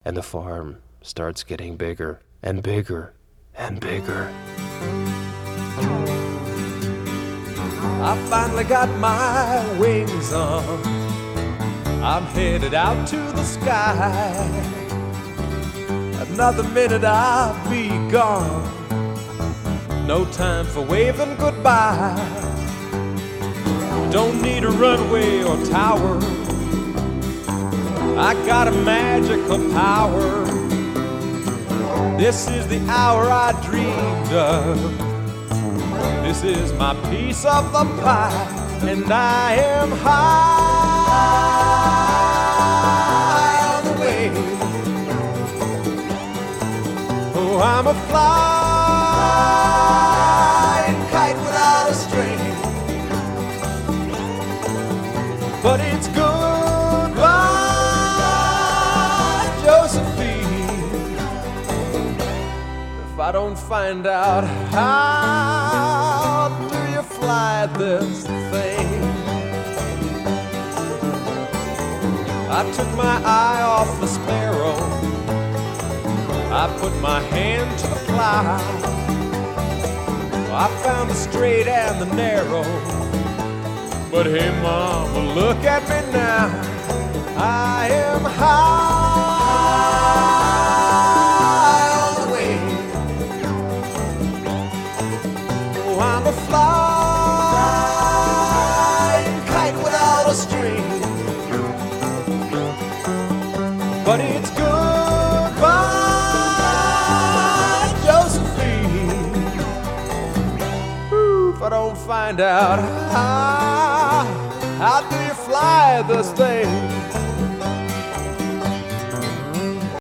and the farm starts getting bigger and bigger and bigger. I finally got my wings on. I'm headed out to the sky. Another minute I'll be gone. No time for waving goodbye. Don't need a runway or tower. I got a magical power. This is the hour I dreamed of. This is my piece of the pie, and I am high on the way. Oh, I'm a flying kite without a string, but it's goodbye, Josephine, if I don't find out how do you fly this thing. I took my eye off the sparrow. I put my hand to the plow. I found the straight and the narrow. But hey, mama, look at me now. I am high on the way. Oh, I'm a flying kite without a string, but it's goodbye, Josephine, if I don't find out how do you fly this thing.